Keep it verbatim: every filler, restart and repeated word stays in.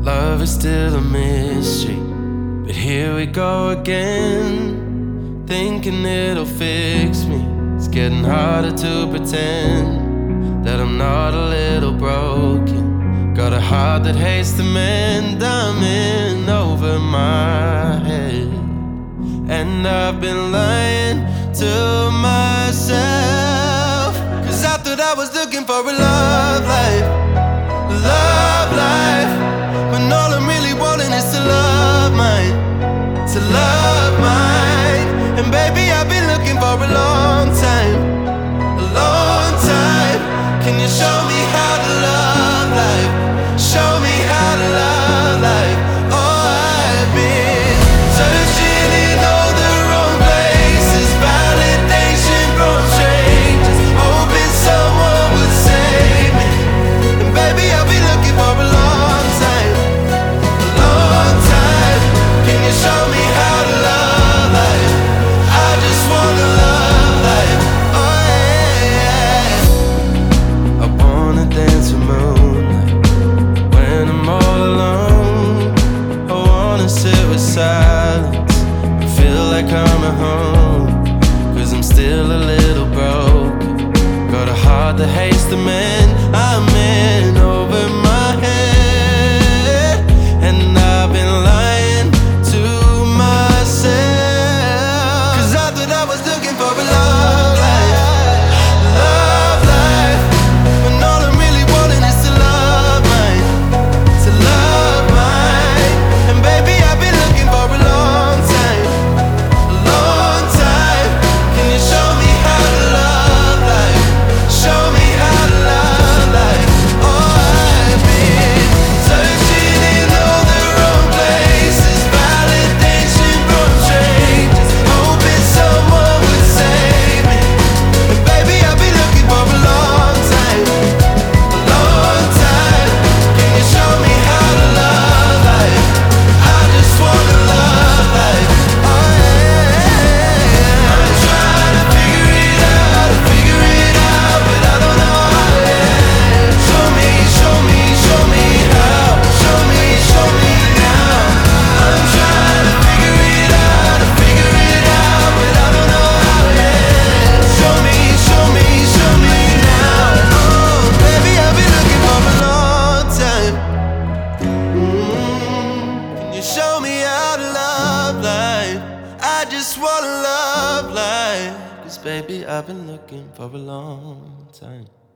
Love is still a mystery, but here we go again, thinking it'll fix me. It's getting harder to pretend that I'm not a little broken. Got a heart that hates the mend. I'm in over my head, and I've been lying to myself, 'cause I thought I was looking for a love life, love life, when all I'm really wanting is to love mine, to love mine. And baby, I've been looking for a long time, a long time. Can you show me how to love life? Show me how to love life. Oh, I've been searching in all the wrong places, validation from strangers, hoping someone would save me. And baby, I've been looking for a long time, a long time. Can you show me how to love life? I just wanna love life. Oh yeah, yeah. I wanna dance with moonlight when I'm all alone. I wanna sit with silence and feel like I'm at home, 'cause I'm still a little broken. Got a heart that hates the man. I'm in over my head, and I've been lying to myself, 'cause I thought I was looking for a love life, love life, when all I'm really wanting is to love mine, to love mine. And baby, I've been looking for a long time, a long time. Can you show me how to love life? Show me how to love life. Oh, I've been searching in all the wrong places, validation from strangers, hoping someone would save me. And baby, I've been looking for a long time, a long time. Can you show me how to love life? I just wanna love life. Oh yeah, I'm trying to figure it out, figure it out, but I don't know how yet. Show me, show me, show me how. Show me, show me now. I'm trying to figure it out, figure it out, but I don't know how yet. Show me, show me, show me now. Oh, baby, I've been looking for a long time. Mm, can you show me how to love life? I just wanna love life, 'cause baby, I've been looking for a long time.